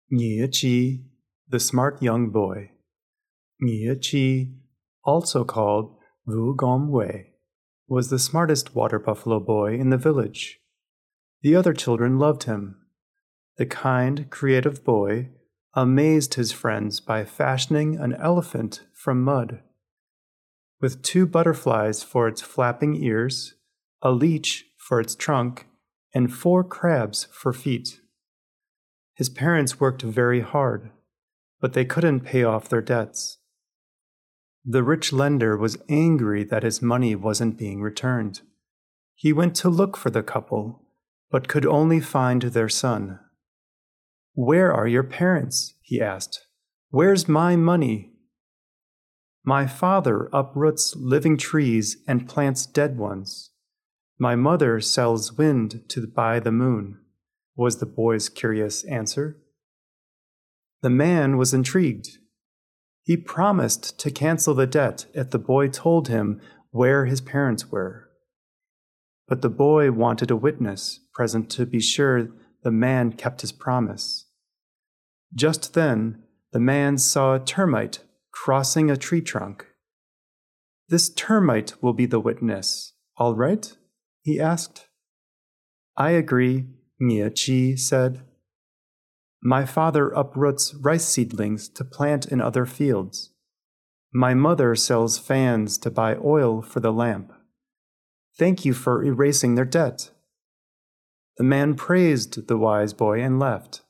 Nye Chi, the smart young boy. Nye Chi, also called Vu Gom Wei, was the smartest water buffalo boy in the village. The other children loved him. The kind, creative boy amazed his friends by fashioning an elephant from mud. With 2 butterflies for its flapping ears, a leech for its trunk, and 4 crabs for feet. His parents worked very hard, but they couldn't pay off their debts. The rich lender was angry that his money wasn't being returned. He went to look for the couple, but could only find their son. "Where are your parents?" he asked. "Where's my money?" "My father uproots living trees and plants dead ones. My mother sells wind to buy the moon," was the boy's curious answer. The man was intrigued. He promised to cancel the debt if the boy told him where his parents were. But the boy wanted a witness present to be sure the man kept his promise. Just then, the man saw a termite crossing a tree trunk. "This termite will be the witness, all right?" he asked. "I agree," Nye Chi said. "My father uproots rice seedlings to plant in other fields. My mother sells fans to buy oil for the lamp. Thank you for erasing their debt." The man praised the wise boy and left.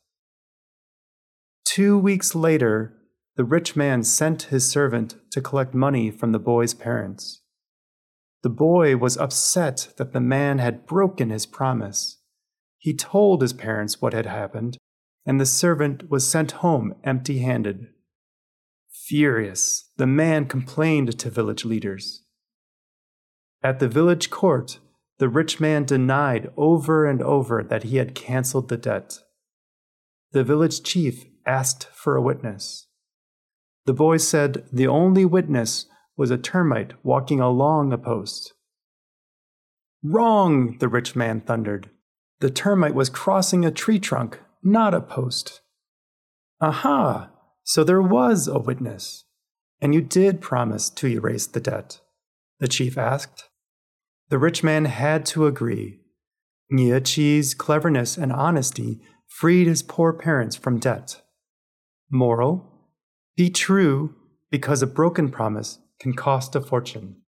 2 weeks later, the rich man sent his servant to collect money from the boy's parents. The boy was upset that the man had broken his promise. He told his parents what had happened, and the servant was sent home empty-handed. Furious, the man complained to village leaders. At the village court, the rich man denied over and over that he had canceled the debt. The village chief asked for a witness. The boy said the only witness was a termite walking along a post. "Wrong!" the rich man thundered. "The termite was crossing a tree trunk, not a post." "Aha! So there was a witness. And you did promise to erase the debt?" the chief asked. The rich man had to agree. Nye Chi's cleverness and honesty freed his poor parents from debt. Moral: be true, because a broken promise can cost a fortune.